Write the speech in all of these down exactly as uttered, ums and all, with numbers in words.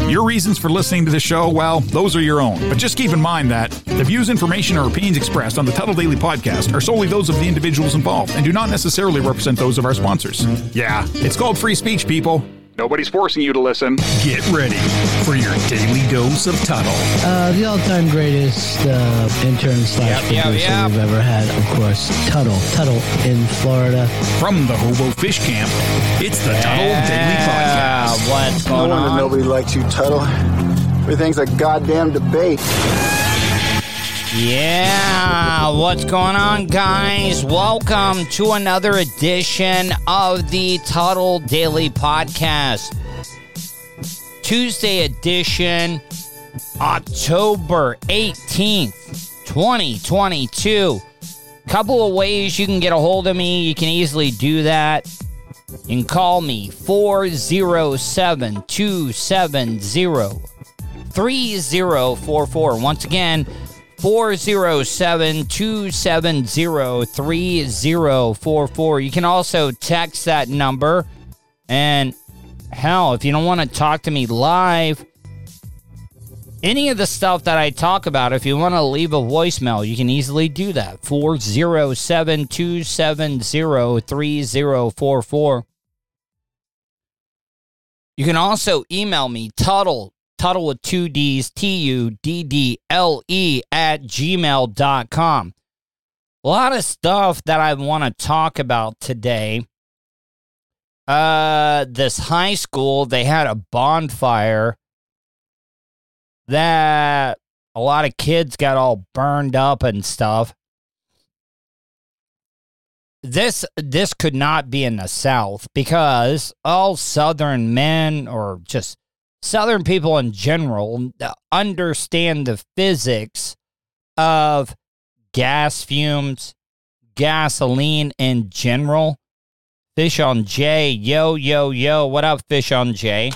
Your reasons for listening to the show, well, those are your own. But just keep in mind that the views, information, or opinions expressed on the Tuttle Daily Podcast are solely those of the individuals involved and do not necessarily represent those of our sponsors. Yeah, it's called free speech, people. Nobody's forcing you to listen. Get ready for your daily dose of Tuttle. Uh, the all-time greatest uh, intern slash Yep, yep, producer yep. we've ever had, of course, Tuttle. Tuttle in Florida. From the Hobo Fish Camp, it's the Tuttle Daily Yeah, Podcast. what's No going wonder on? nobody likes you, Tuttle. Everything's a goddamn debate. Yeah, what's going on, guys? Welcome to another edition of the Tuttle Daily Podcast. Tuesday edition, October eighteenth, twenty twenty-two. Couple of ways you can get a hold of me. You can easily do that. You can call me four oh seven, two seven oh, three oh four four. Once again, four oh seven, two seven oh, three oh four four. You can also text that number. And hell, if you don't want to talk to me live, any of the stuff that I talk about, if you want to leave a voicemail, you can easily do that. four oh seven, two seven oh, three oh four four. You can also email me, Tuttle, Tuttle with two D's, T U D D L E at gmail dot com. A lot of stuff that I want to talk about today. Uh, this high school, they had a bonfire that a lot of kids got all burned up and stuff. This this could not be in the South because all Southern men or just Southern people in general understand the physics of gas fumes, gasoline in general. Fish on J, yo, yo, yo. What up, Fish on J?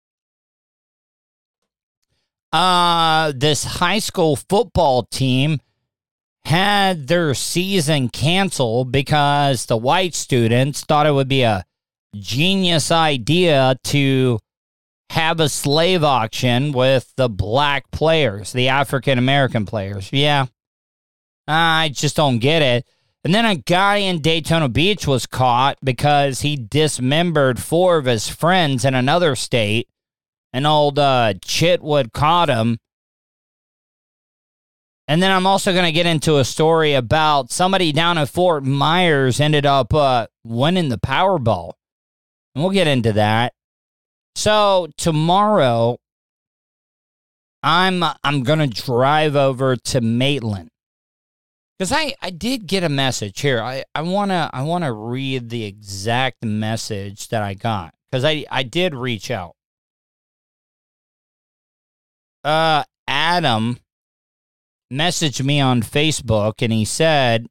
Uh, this high school football team had their season canceled because the white students thought it would be a genius idea to have a slave auction with the black players, the African-American players. Yeah, I just don't get it. And then a guy in Daytona Beach was caught because he dismembered four of his friends in another state. And old uh, Chitwood caught him. And then I'm also going to get into a story about somebody down at Fort Myers ended up uh, winning the Powerball. And we'll get into that. So tomorrow, I'm I'm going to drive over to Maitland. Because I, I did get a message here. I, I want to I wanna read the exact message that I got. Because I, I did reach out. Uh, Adam messaged me on Facebook, and he said,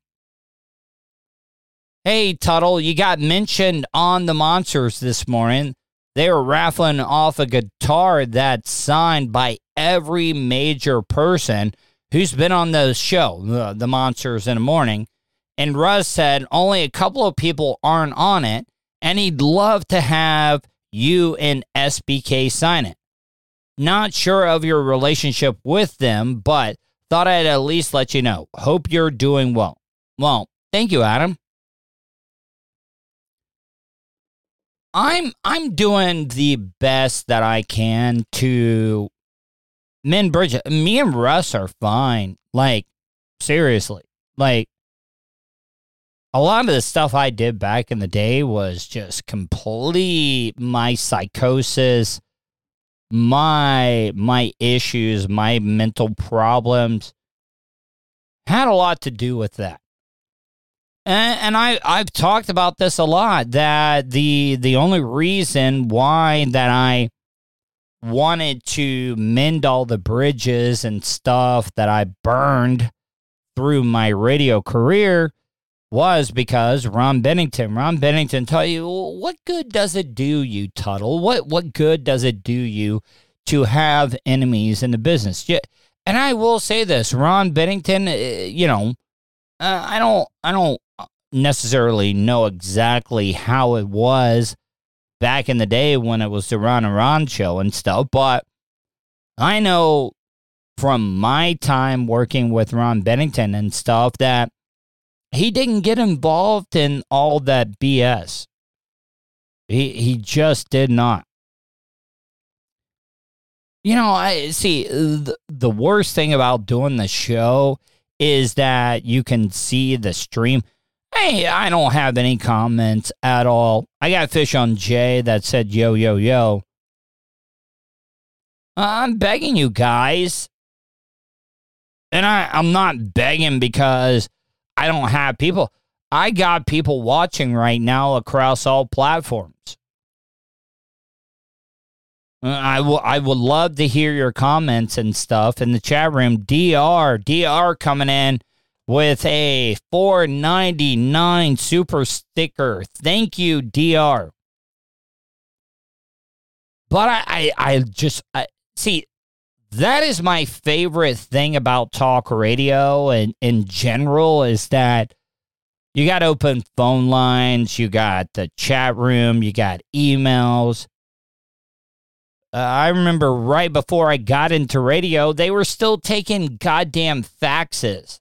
"Hey, Tuttle, you got mentioned on the Monsters this morning. They were raffling off a guitar that's signed by every major person who's been on the show, the, the Monsters in the Morning." And Russ said only a couple of people aren't on it, and he'd love to have you and S B K sign it. Not sure of your relationship with them, but thought I'd at least let you know. Hope you're doing well. Well, thank you, Adam. I'm I'm doing the best that I can to mend bridges. Me and Russ are fine. Like, seriously. Like, a lot of the stuff I did back in the day was just complete my psychosis, my my issues, my mental problems. Had a lot to do with that. And, and I, I've talked about this a lot, that the the only reason why that I wanted to mend all the bridges and stuff that I burned through my radio career was because Ron Bennington. Ron Bennington tell you, what good does it do you, Tuttle? What what good does it do you to have enemies in the business? Yeah, and I will say this, Ron Bennington, uh, you know, uh, I don't I don't necessarily know exactly how it was back in the day when it was the Ron and Ron show and stuff, but I know from my time working with Ron Bennington and stuff that he didn't get involved in all that B S. He he just did not. You know, I see the, the worst thing about doing the show is that you can see the stream. Hey, I don't have any comments at all. I got Fish on Jay that said, yo, yo, yo. I'm begging you guys. And I, I'm not begging because I don't have people. I got people watching right now across all platforms. I will. I would love to hear your comments and stuff in the chat room. D R, D R coming in with a four ninety-nine super sticker. Thank you, D R. But I, I, I just I, see that is my favorite thing about talk radio and in general is that you got open phone lines, you got the chat room, you got emails. Uh, I remember right before I got into radio, they were still taking goddamn faxes.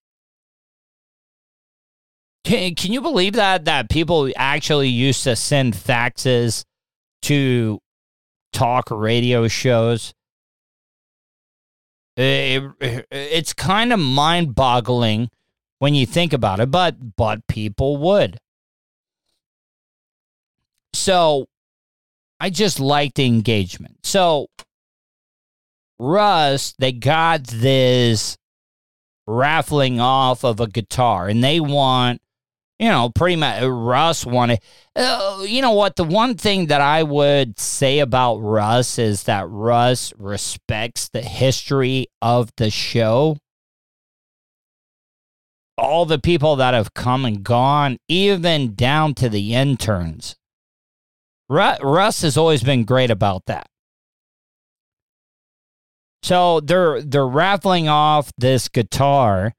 Can, can you believe that? That people actually used to send faxes to talk radio shows? It, it, it's kind of mind-boggling when you think about it, but but people would. So I just like the engagement. So, Russ, they got this raffling off of a guitar, and they want, you know, pretty much, Russ wanted, uh, you know what, the one thing that I would say about Russ is that Russ respects the history of the show. All the people that have come and gone, even down to the interns. Russ has always been great about that. So they're they're raffling off this guitar.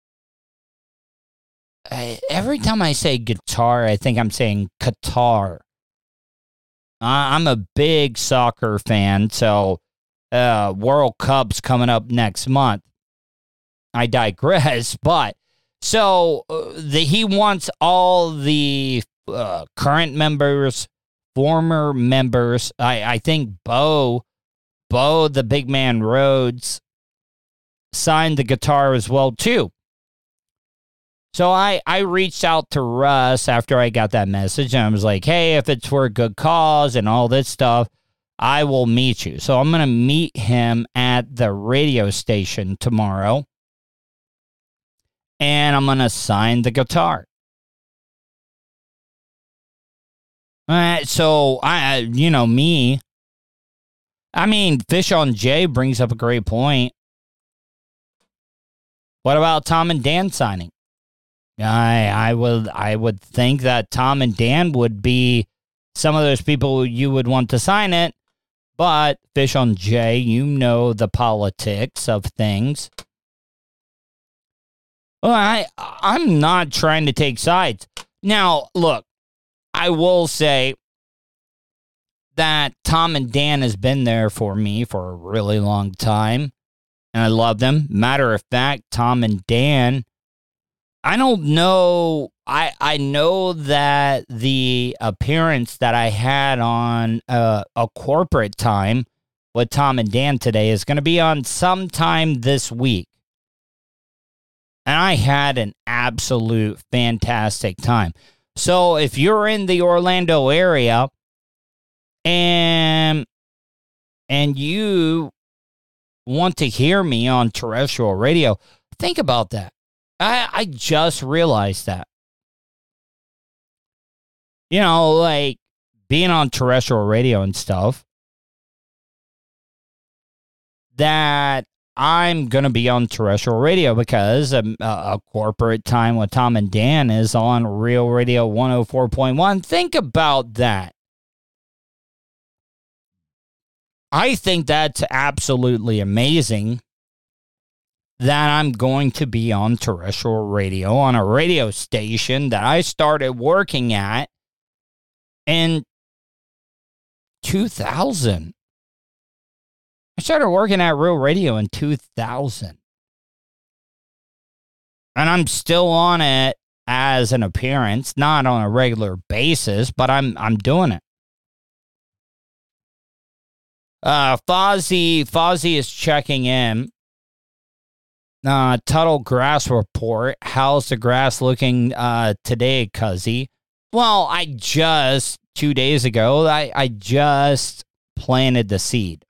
I, every time I say guitar, I think I'm saying Qatar. Uh, I'm a big soccer fan, so uh, World Cup's coming up next month. I digress, but so uh, the, he wants all the uh, current members, former members. I, I think Bo, Bo, the big man Rhodes, signed the guitar as well, too. So I, I reached out to Russ after I got that message, and I was like, hey, if it's for a good cause and all this stuff, I will meet you. So I'm going to meet him at the radio station tomorrow, and I'm going to sign the guitar. All right, so, I, you know, me, I mean, Fish on Jay brings up a great point. What about Tom and Dan signing? I I would I would think that Tom and Dan would be some of those people you would want to sign it, but Fish on Jay, you know the politics of things. Well, I I'm not trying to take sides. Now, look, I will say that Tom and Dan has been there for me for a really long time, and I love them. Matter of fact, Tom and Dan, I don't know. I I know that the appearance that I had on uh, a corporate time with Tom and Dan today is going to be on sometime this week. And I had an absolute fantastic time. So if you're in the Orlando area and and you want to hear me on terrestrial radio, think about that. I, I just realized that. You know, like being on terrestrial radio and stuff, that I'm going to be on terrestrial radio because a, a corporate time with Tom and Dan is on Real Radio one oh four point one. Think about that. I think that's absolutely amazing that I'm going to be on terrestrial radio on a radio station that I started working at in two thousand. started working at Real Radio in two thousand. And I'm still on it as an appearance, not on a regular basis, but I'm I'm doing it. Uh, Fozzie, Fozzie is checking in. Uh, Tuttle grass report. How's the grass looking uh, today, Cuzzy? Well, I just, two days ago, I, I just planted the seed.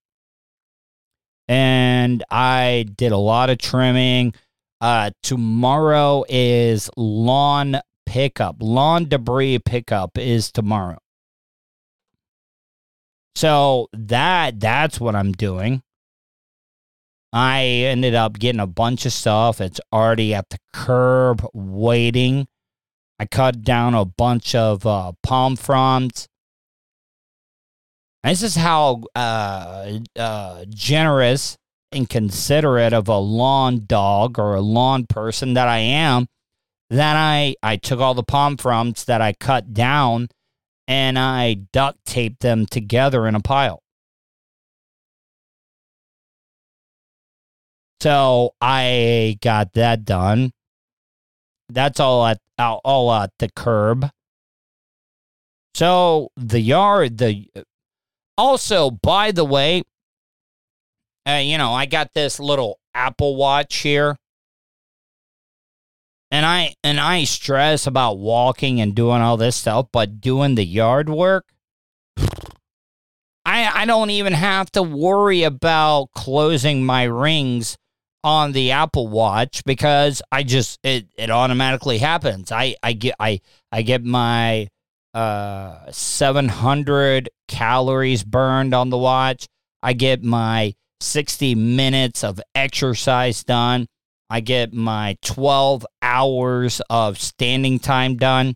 And I did a lot of trimming. Uh, tomorrow is lawn pickup. Lawn debris pickup is tomorrow. So that that's what I'm doing. I ended up getting a bunch of stuff. It's already at the curb waiting. I cut down a bunch of uh, palm fronds. This is how uh, uh, generous and considerate of a lawn dog or a lawn person that I am, that I, I took all the palm fronds that I cut down and I duct taped them together in a pile. So I got that done. That's all at all at the curb. So the yard, the also, by the way, uh, you know, I got this little Apple Watch here. And I and I stress about walking and doing all this stuff, but doing the yard work, I I don't even have to worry about closing my rings on the Apple Watch because I just it, it automatically happens. I, I get I I get my uh seven hundred calories burned on the watch. I get my sixty minutes of exercise done. I get my twelve hours of standing time done.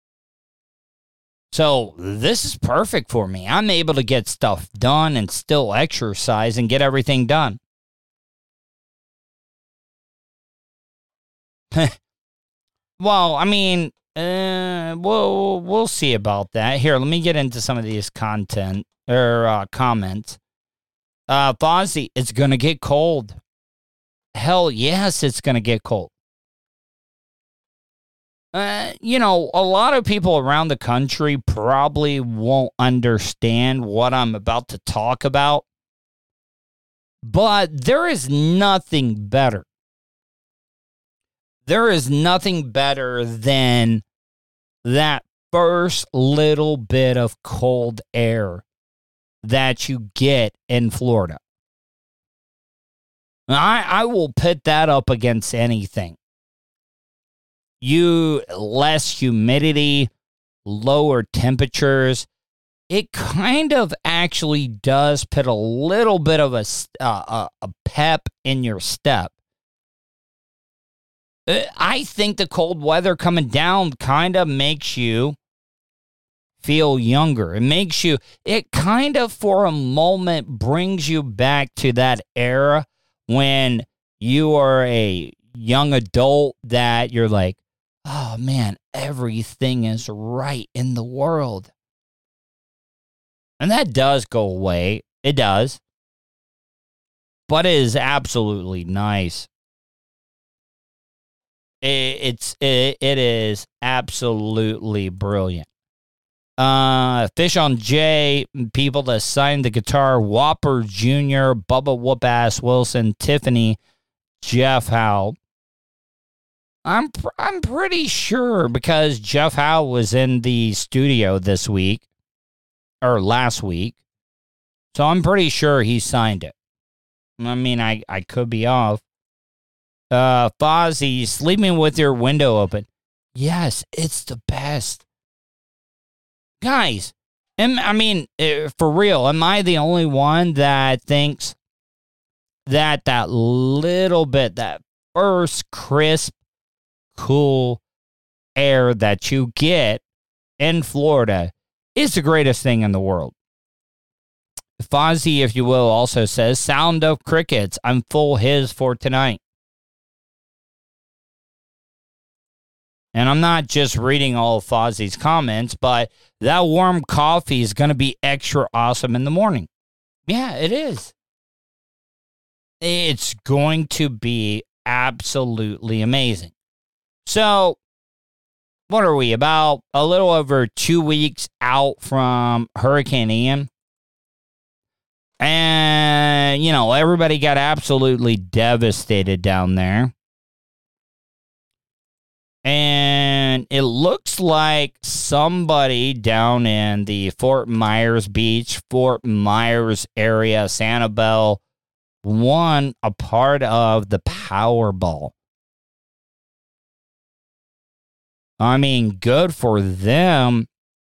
So this is perfect for me. I'm able to get stuff done and still exercise and get everything done. Well, I mean, uh, we'll, we'll see about that. Here, let me get into some of these content or uh, comments. Uh, Fozzie, it's going to get cold. Hell yes, it's going to get cold. Uh, you know, a lot of people around the country probably won't understand what I'm about to talk about. But there is nothing better. There is nothing better than that first little bit of cold air that you get in Florida. I, I will put that up against anything. You, less humidity, lower temperatures. It kind of actually does put a little bit of a, uh, a pep in your step. I think the cold weather coming down kind of makes you feel younger. It makes you, it kind of for a moment brings you back to that era when you are a young adult that you're like, oh man, everything is right in the world. And that does go away. It does. But it is absolutely nice. It, it's it, it is absolutely brilliant. Uh, Fish on J, people that signed the guitar, Whopper Junior, Bubba Whoop-Ass Wilson, Tiffany, Jeff Howe. I'm pr- I'm pretty sure because Jeff Howe was in the studio this week, or last week, so I'm pretty sure he signed it. I mean, I, I could be off. Uh, Fozzie, sleeping with your window open. Yes, it's the best. Guys, am, I mean, uh, for real, am I the only one that thinks that that little bit, that first crisp, cool air that you get in Florida is the greatest thing in the world? Fozzie, if you will, also says, sound of crickets. I'm full his for tonight. And I'm not just reading all of Fozzie's comments, but that warm coffee is going to be extra awesome in the morning. Yeah, it is. It's going to be absolutely amazing. So, what are we, about a little over two weeks out from Hurricane Ian? And, you know, everybody got absolutely devastated down there. And it looks like somebody down in the Fort Myers Beach, Fort Myers area, Sanibel, won a part of the Powerball. I mean, good for them.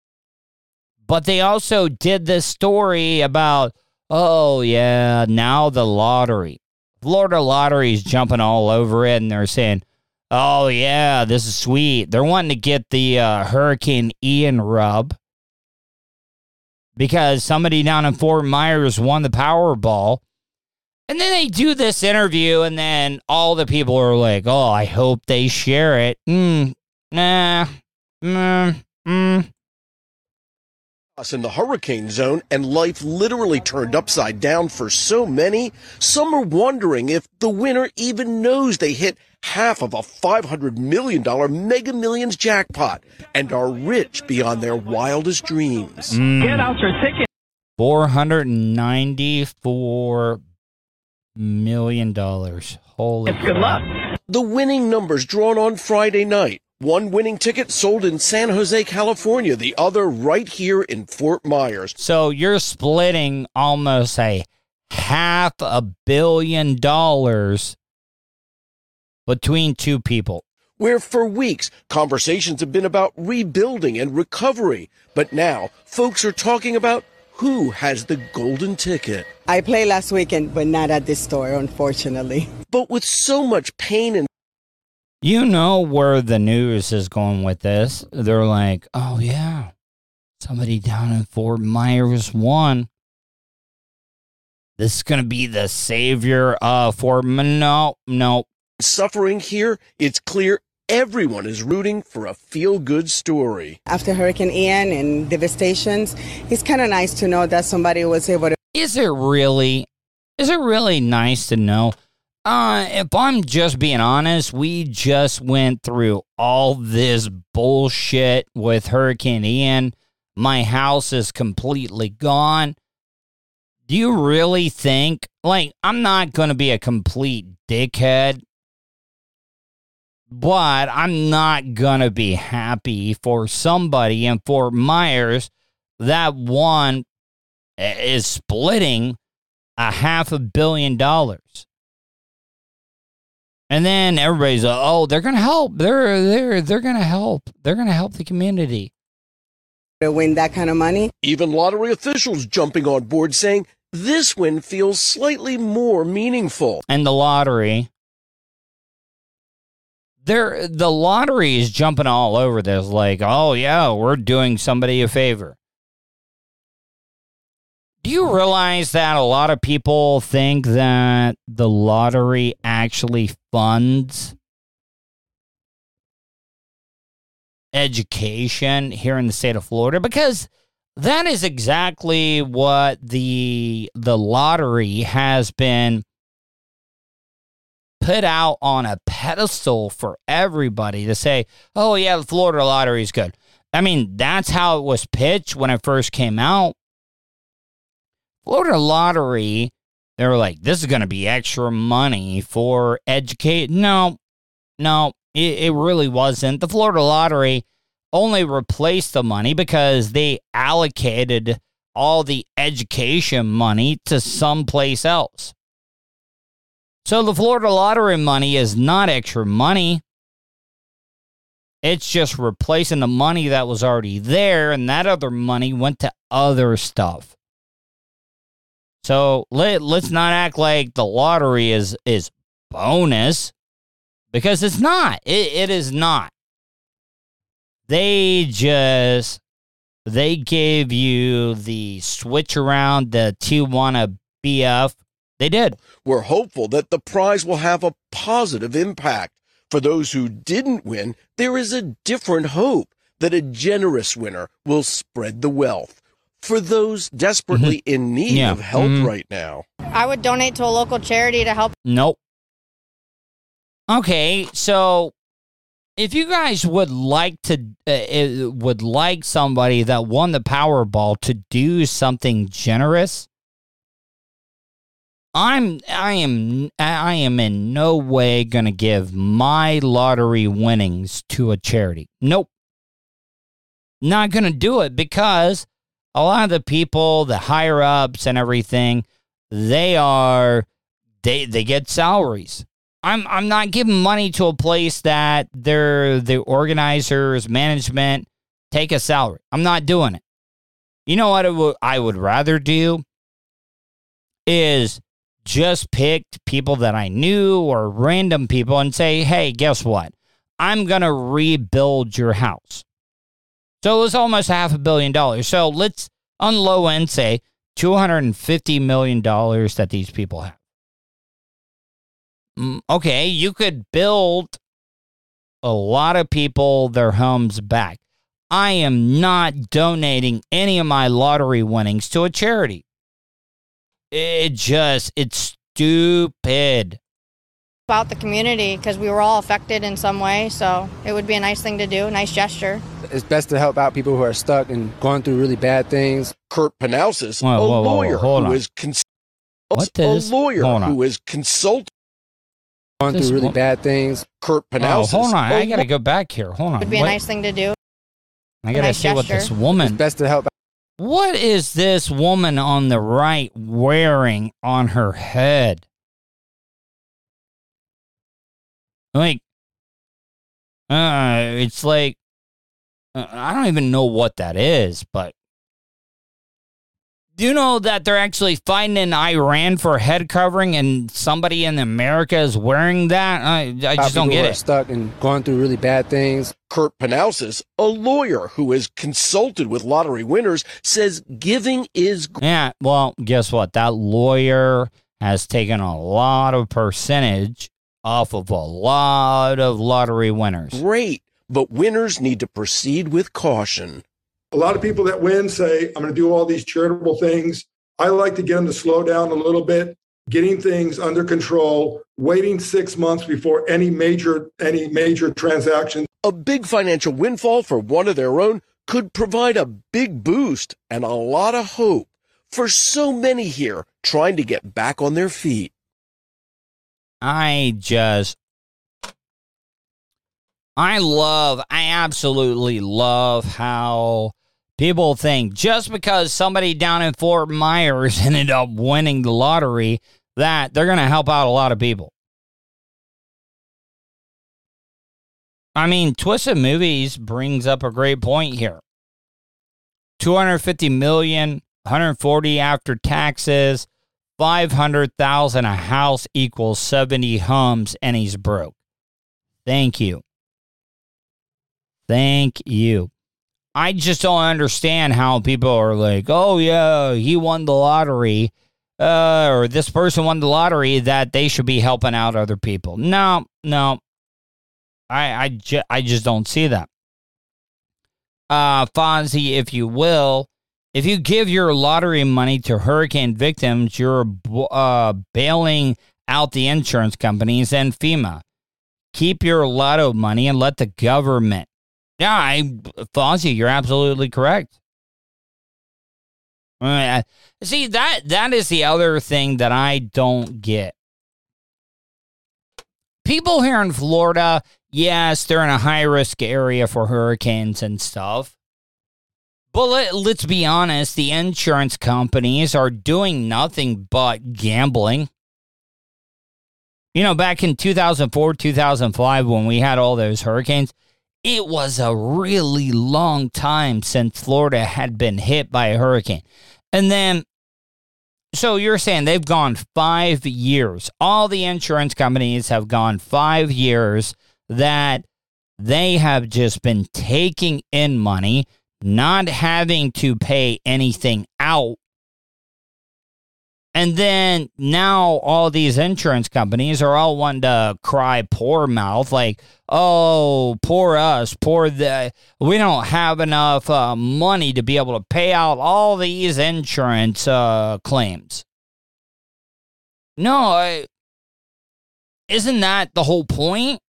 But they also did this story about, oh, yeah, now the lottery. Florida Lottery is jumping all over it, and they're saying, oh, yeah, this is sweet. They're wanting to get the uh, Hurricane Ian rub because somebody down in Fort Myers won the Powerball. And then they do this interview, and then all the people are like, oh, I hope they share it. Mm, nah, mm, mm. In the hurricane zone, and life literally turned upside down for so many. Some are wondering if the winner even knows they hit half of a five hundred million dollars Mega Millions jackpot and are rich beyond their wildest dreams. Mm. Get out your ticket. four hundred ninety-four million dollars. Holy good luck. The winning numbers drawn on Friday night. One winning ticket sold in San Jose, California, the other right here in Fort Myers. So you're splitting almost a half a billion dollars between two people. Where for weeks, conversations have been about rebuilding and recovery. But now, folks are talking about who has the golden ticket. I played last weekend, but not at this store, unfortunately. But with so much pain and you know where the news is going with this. They're like, oh, yeah, somebody down in Fort Myers won. This is going to be the savior of Fort Myers. No, no. Suffering here, it's clear everyone is rooting for a feel-good story. After Hurricane Ian and devastations, it's kind of nice to know that somebody was able to... Is it really? Is it really nice to know? Uh, if I'm just being honest, we just went through all this bullshit with Hurricane Ian. My house is completely gone. Do you really think, like, I'm not going to be a complete dickhead, but I'm not going to be happy for somebody in Fort Myers that one is splitting a half a billion dollars. And then everybody's like, oh, they're going to help. They're they're they're going to help. They're going to help the community. To win that kind of money. Even lottery officials jumping on board saying this win feels slightly more meaningful. And the lottery, they're, the lottery is jumping all over this like, oh, yeah, we're doing somebody a favor. Do you realize that a lot of people think that the lottery actually funds education here in the state of Florida? Because that is exactly what the the lottery has been put out on a pedestal for everybody to say, oh, yeah, the Florida lottery is good. I mean, that's how it was pitched when it first came out. Florida Lottery, they were like, this is going to be extra money for educate. No, no, it, it really wasn't. The Florida Lottery only replaced the money because they allocated all the education money to someplace else. So the Florida Lottery money is not extra money. It's just replacing the money that was already there, and that other money went to other stuff. So let, let's not act like the lottery is, is bonus, because it's not. It, it is not. They just, they gave you the switch around, the Tijuana B F. They did. We're hopeful that the prize will have a positive impact. For those who didn't win, there is a different hope that a generous winner will spread the wealth. for those desperately Mm-hmm. in need Yeah. of help Mhm. right now. I would donate to a local charity to help. Nope. Okay, so if you guys would like to, uh, uh, would like somebody that won the Powerball to do something generous, I'm, I am, I am in no way going to give my lottery winnings to a charity. Nope. Not going to do it because a lot of the people, the higher ups and everything, they are, they, they get salaries. I'm I'm not giving money to a place that they're the organizers, management take a salary. I'm not doing it. You know what I would, I would rather do is just pick people that I knew or random people and say, hey, guess what? I'm going to rebuild your house. So it was almost half a billion dollars. So let's on low end say two hundred fifty million dollars that these people have. Okay, you could build a lot of people their homes back. I am not donating any of my lottery winnings to a charity. It just, it's stupid. About the community because we were all affected in some way, so it would be a nice thing to do, a nice gesture. It's best to help out people who are stuck and going through really bad things. Kurt Panausis, Whoa, a whoa, whoa, lawyer hold who on. is cons- What a is- lawyer hold on. who is consulting. Going This through really one- bad things. Kurt Oh, Panausis. hold on. a I got to go back here. Hold on. It would be a What- nice thing to do. I got to nice see what this gesture. It's woman, best to help out. what is this woman on the right wearing on her head? Like, uh, it's like, uh, I don't even know what that is, but do you know that they're actually fighting in Iran for head covering and somebody in America is wearing that? I, I just people don't who get are it. stuck and going through really bad things. Kurt Panausis, a lawyer who has consulted with lottery winners, says giving is Yeah, well, guess what? That lawyer has taken a lot of percentage off of a lot of lottery winners. great, but winners need to proceed with caution. A lot of people that win say, I'm going to do all these charitable things. I like to get them to slow down a little bit, getting things under control, waiting six months before any major any major transaction. A big financial windfall for one of their own could provide a big boost and a lot of hope for so many here trying to get back on their feet. I just, I love, I absolutely love how people think just because somebody down in Fort Myers ended up winning the lottery that they're going to help out a lot of people. I mean, Twisted Movies brings up a great point here. two hundred fifty million, one hundred forty after taxes, five hundred thousand a house equals seventy homes, and he's broke. Thank you. Thank you. I just don't understand how people are like, oh, yeah, he won the lottery, uh, or this person won the lottery, that they should be helping out other people. No, no. I, I, ju- I just don't see that. Uh, Fonzie, if you will, if you give your lottery money to hurricane victims, you're uh, bailing out the insurance companies and FEMA. Keep your lotto money and let the government. Yeah, I, Fonzie, you're absolutely correct. Uh, see, that that is the other thing that I don't get. People here in Florida, yes, they're in a high-risk area for hurricanes and stuff. But let, let's be honest, the insurance companies are doing nothing but gambling. You know, back in two thousand four, two thousand five, when we had all those hurricanes, it was a really long time since Florida had been hit by a hurricane. And then, so you're saying they've gone five years. All the insurance companies have gone five years that they have just been taking in money, not having to pay anything out. And then now all these insurance companies are all wanting to cry poor mouth, like, oh, poor us, poor the, we don't have enough uh, money to be able to pay out all these insurance uh, claims. No, I, isn't that the whole point?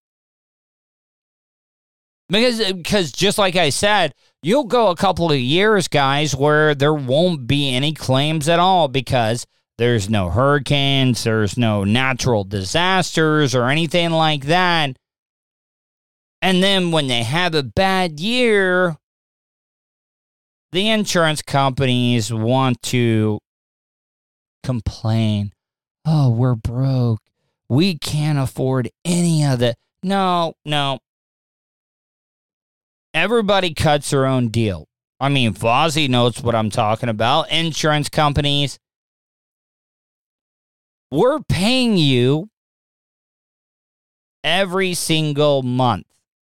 Because, because just like I said, you'll go a couple of years, guys, where there won't be any claims at all because there's no hurricanes, there's no natural disasters or anything like that. And then when they have a bad year, the insurance companies want to complain. Oh, we're broke. We can't afford any of it. No, no. Everybody cuts their own deal. I mean, Fozzie knows what I'm talking about. Insurance companies. We're paying you every single month.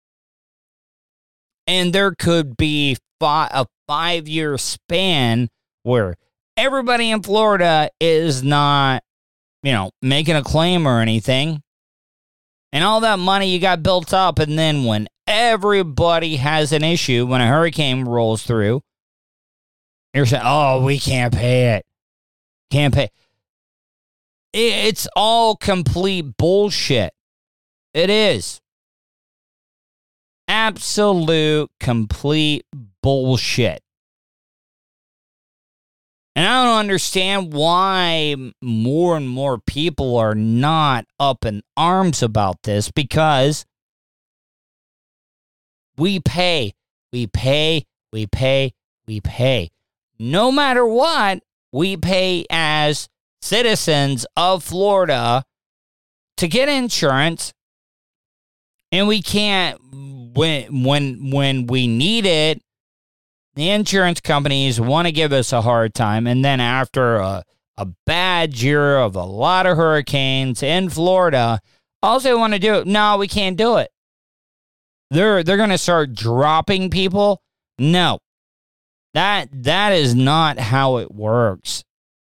And there could be fi- a five-year span where everybody in Florida is not, you know, making a claim or anything. And all that money you got built up, and then when everybody has an issue, when a hurricane rolls through, you're saying, oh, we can't pay it. Can't pay. It's all complete bullshit. It is. Absolute, complete bullshit. And I don't understand why more and more people are not up in arms about this, because we pay, we pay, we pay, we pay. No matter what, we pay as citizens of Florida to get insurance, and we can't, when when when we need it, the insurance companies want to give us a hard time, and then after a, a bad year of a lot of hurricanes in Florida, all they want to do, no, we can't do it. They're they're going to start dropping people. No, that that is not how it works.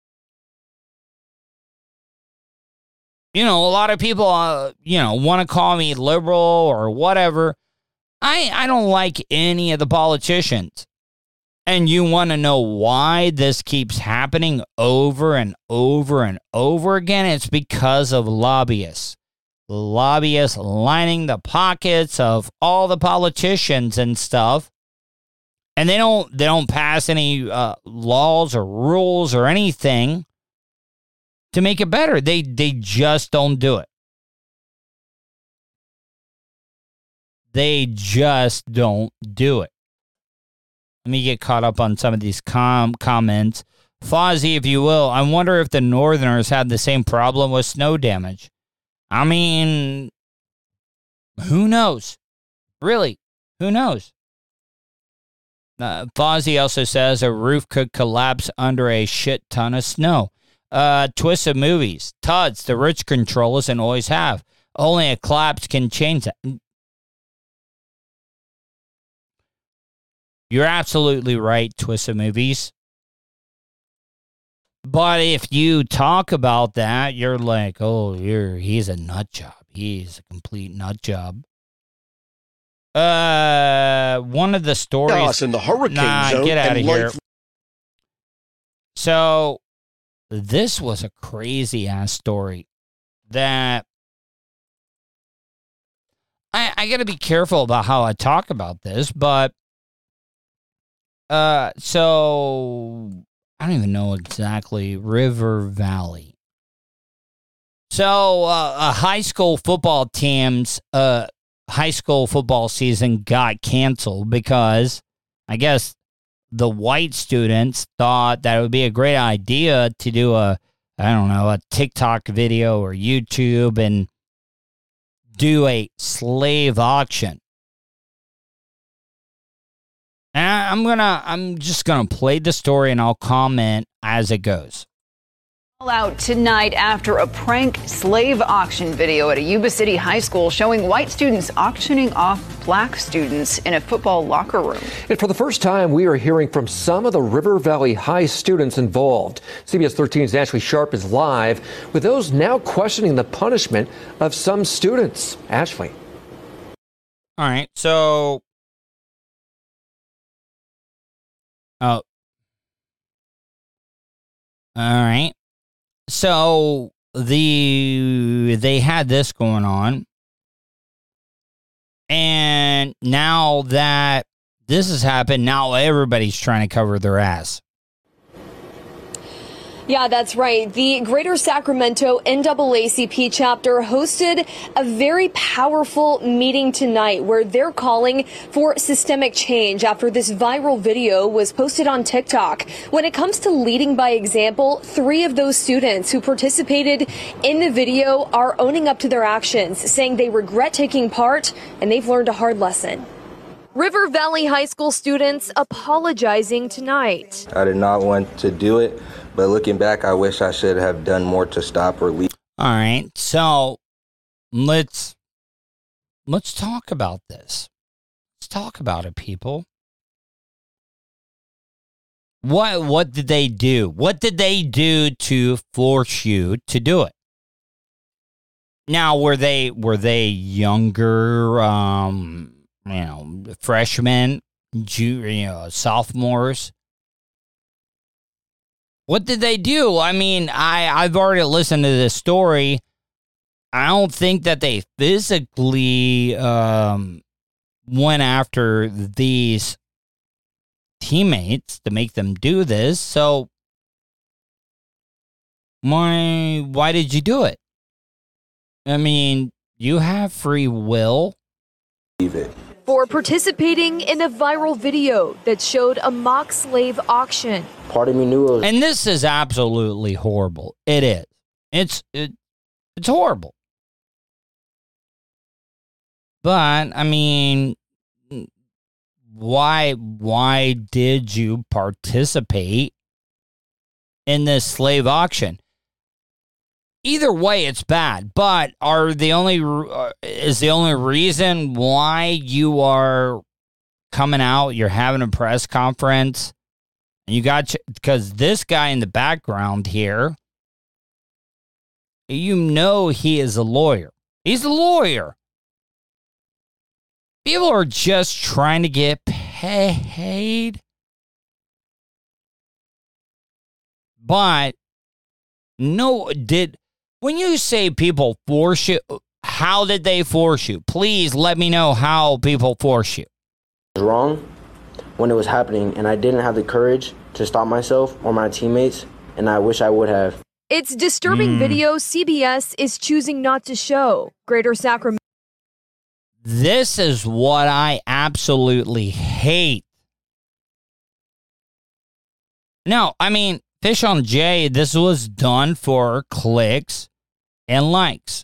You know, a lot of people, uh, you know, want to call me liberal or whatever. I I don't like any of the politicians. And you want to know why this keeps happening over and over and over again? It's because of lobbyists. Lobbyists lining the pockets of all the politicians and stuff. And they don't they don't pass any uh, laws or rules or anything to make it better. They they just don't do it. They just don't do it. Let me get caught up on some of these com- comments. Fozzie, if you will, I wonder if the Northerners had the same problem with snow damage. I mean, who knows? Really, who knows? Uh, Fozzie also says a roof could collapse under a shit ton of snow. Uh, Twisted Movies. Tuds, the rich control us and always have. Only a collapse can change that. You're absolutely right, Twisted Movies. But if you talk about that, you're like, oh, you're he's a nut job. He's a complete nut job. Uh, one of the stories. Chaos in the hurricane nah, zone get out of and here. life- So, this was a crazy ass story that I I got to be careful about how I talk about this, but. Uh, so I don't even know exactly. River Valley. So uh, a high school football team's uh high school football season got canceled because I guess the white students thought that it would be a great idea to do a I don't know a TikTok video or YouTube and do a slave auction. And I'm gonna, I'm just gonna play the story and I'll comment as it goes. Out tonight after a prank slave auction video at a Yuba City high school showing white students auctioning off black students in a football locker room. And for the first time, we are hearing from some of the River Valley High students involved. C B S thirteen's Ashley Sharp is live with those now questioning the punishment of some students. Ashley. All right, so oh, all right. So the they had this going on, and now that this has happened, now everybody's trying to cover their ass. Yeah, that's right. The Greater Sacramento N double A C P chapter hosted a very powerful meeting tonight where they're calling for systemic change after this viral video was posted on TikTok. When it comes to leading by example, three of those students who participated in the video are owning up to their actions, saying they regret taking part and they've learned a hard lesson. River Valley High School students apologizing tonight. I did not want to do it, but looking back, I wish I should have done more to stop or leave. All right, so let's let's talk about this. Let's talk about it, people. What what did they do? What did they do to force you to do it? Now, were they were they younger? Um, you know, freshmen, ju- you know, sophomores. What did they do? I mean, I, I've already listened to this story. I don't think that they physically um, went after these teammates to make them do this. So why, why did you do it? I mean, you have free will. Leave it. For participating in a viral video that showed a mock slave auction. Part of me knew it was. And this is absolutely horrible. It is. It's it, it's horrible. But I mean, why why did you participate in this slave auction? Either way, it's bad. But are the only uh, is the only reason why you are coming out? You're having a press conference, and you got because this guy in the background here, you know, he is a lawyer. He's a lawyer. People are just trying to get paid, but no, did. When you say people force you, how did they force you? Please let me know how people force you. It was wrong when it was happening, and I didn't have the courage to stop myself or my teammates, and I wish I would have. It's disturbing mm. video C B S is choosing not to show. Greater Sacramento. This is what I absolutely hate. No, I mean, Fish on Jay, this was done for clicks and likes.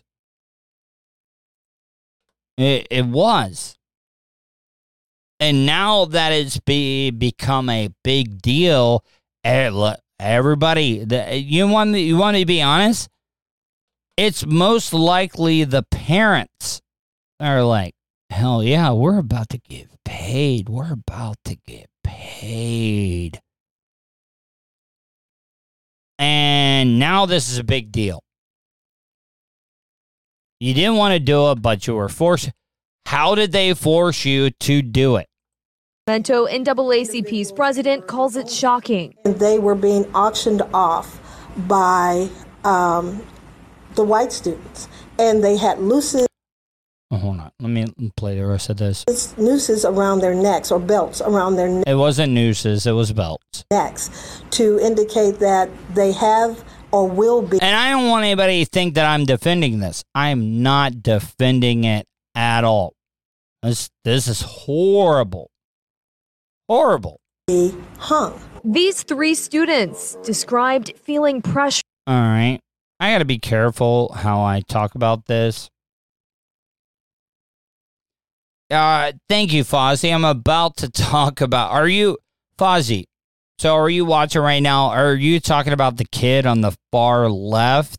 It, it was. And now that it's be, become a big deal, everybody, the, you want you want to be honest? It's most likely the parents are like, hell yeah, we're about to get paid. We're about to get paid. And now this is a big deal. You didn't want to do it, but you were forced. How did they force you to do it? Sacramento N double A C P's president calls it shocking. They were being auctioned off by um, the white students, and they had nooses. Oh, hold on. Let me play the rest of this. Nooses around their necks or belts around their necks. It wasn't nooses, it was belts. Necks to indicate that they have or will be. And I don't want anybody to think that I'm defending this. I'm not defending it at all. This, this is horrible. Horrible. Be hung. These three students described feeling pressure. All right. I got to be careful how I talk about this. Uh, thank you, Fozzie. I'm about to talk about, are you, Fozzie, So are you watching right now? Are you talking about the kid on the far left?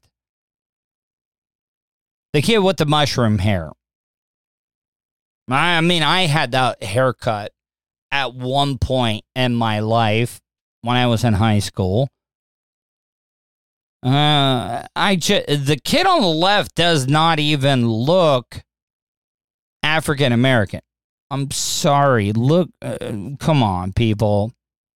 The kid with the mushroom hair. I mean, I had that haircut at one point in my life when I was in high school. Uh, I ju- the kid on the left does not even look African American. I'm sorry. Look, uh, come on, people.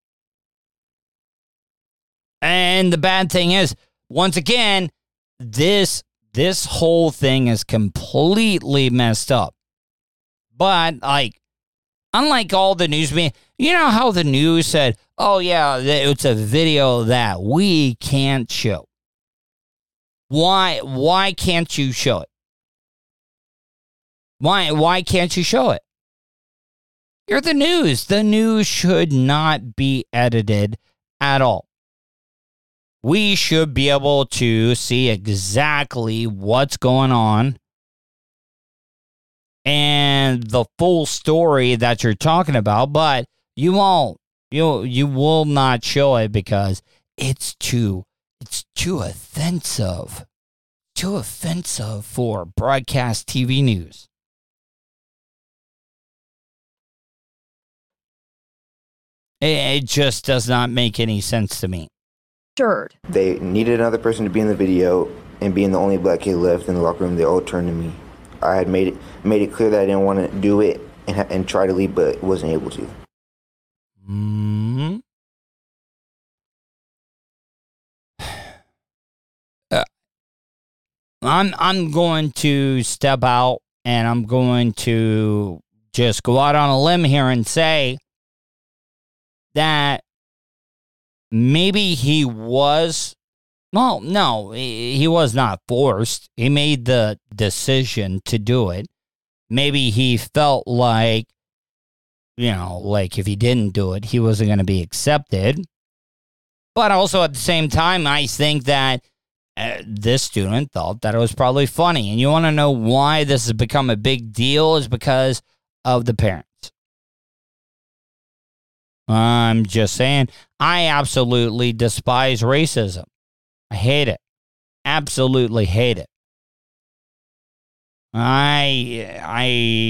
And the bad thing is, once again, this this whole thing is completely messed up. But like, unlike all the news, you know how the news said, "Oh yeah, it's a video that we can't show." Why? Why can't you show it? Why? Why can't you show it? You're the news. The news should not be edited at all. We should be able to see exactly what's going on and the full story that you're talking about, but you won't. You you will not show it because it's too it's too offensive. Too offensive for broadcast T V news. It, it just does not make any sense to me. They needed another person to be in the video, and being the only black kid left in the locker room, they all turned to me. I had made it made it clear that I didn't want to do it and, and try to leave, but wasn't able to. Mm-hmm. Uh, I'm I'm going to step out and I'm going to just go out on a limb here and say that maybe he was, well, no, he was not forced. He made the decision to do it. Maybe he felt like, you know, like if he didn't do it, he wasn't going to be accepted. But also at the same time, I think that uh, this student thought that it was probably funny. And you want to know why this has become a big deal is because of the parents. I'm just saying, I absolutely despise racism. I hate it. Absolutely hate it. I, I,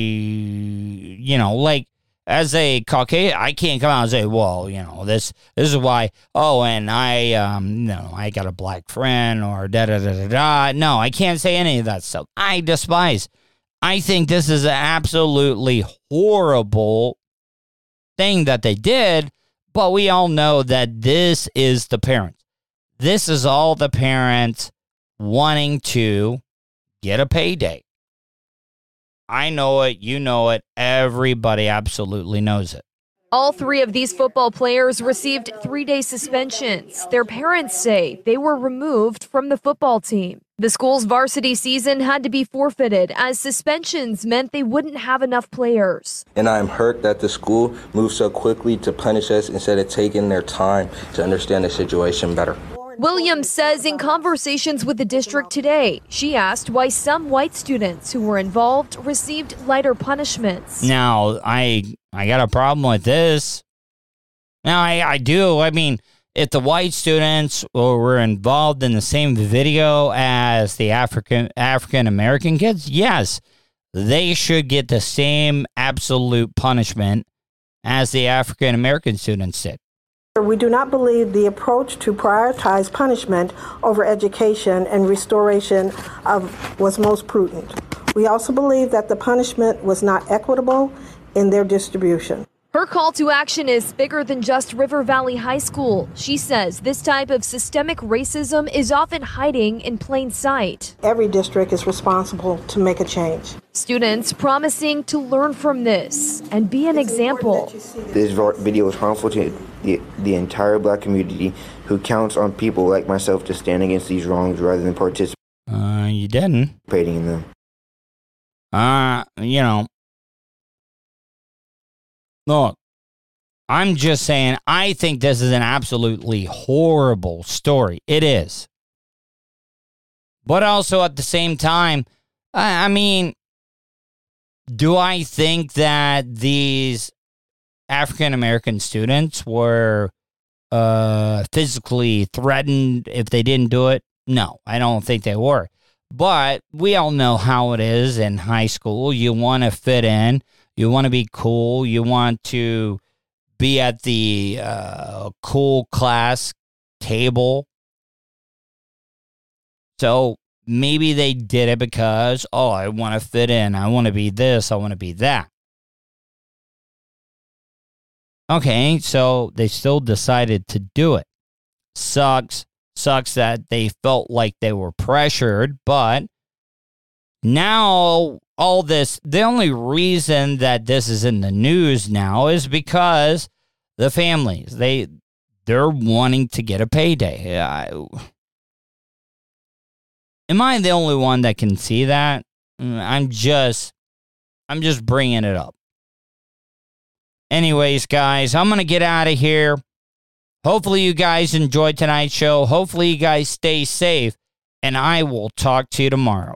you know, like, as a Caucasian, I can't come out and say, well, you know, this this is why, oh, and I, um, no, I got a black friend or da-da-da-da-da. No, I can't say any of that stuff. I despise. I think this is an absolutely horrible thing that they did, but we all know that this is the parents. This is all the parents wanting to get a payday. I know it, you know it, everybody absolutely knows it. All three of these football players received three-day suspensions. Their parents say they were removed from the football team. The school's varsity season had to be forfeited as suspensions meant they wouldn't have enough players. And I'm hurt that the school moved so quickly to punish us instead of taking their time to understand the situation better. Williams says in conversations with the district today, she asked why some white students who were involved received lighter punishments. Now, I I got a problem with this. Now, I, I do. I mean, if the white students were involved in the same video as the African African American kids, yes, they should get the same absolute punishment as the African American students did. We do not believe the approach to prioritize punishment over education and restoration of was most prudent. We also believe that the punishment was not equitable in their distribution. Her call to action is bigger than just River Valley High School. She says this type of systemic racism is often hiding in plain sight. Every district is responsible to make a change. Students promising to learn from this and be an example. This video is harmful to the, the entire black community who counts on people like myself to stand against these wrongs rather than participate Uh, you didn't. in them. Uh, you know, look, I'm just saying, I think this is an absolutely horrible story. It is. But also at the same time, I, I mean, do I think that these African American students were uh, physically threatened if they didn't do it? No, I don't think they were. But we all know how it is in high school. You want to fit in. You want to be cool. You want to be at the uh, cool class table. So maybe they did it because, oh, I want to fit in. I want to be this. I want to be that. Okay, so they still decided to do it. Sucks. Sucks that they felt like they were pressured, but now all this, the only reason that this is in the news now is because the families, they, they're wanting to get a payday. I, am I the only one that can see that? I'm just, I'm just bringing it up. Anyways, guys, I'm going to get out of here. Hopefully you guys enjoyed tonight's show. Hopefully you guys stay safe, and I will talk to you tomorrow.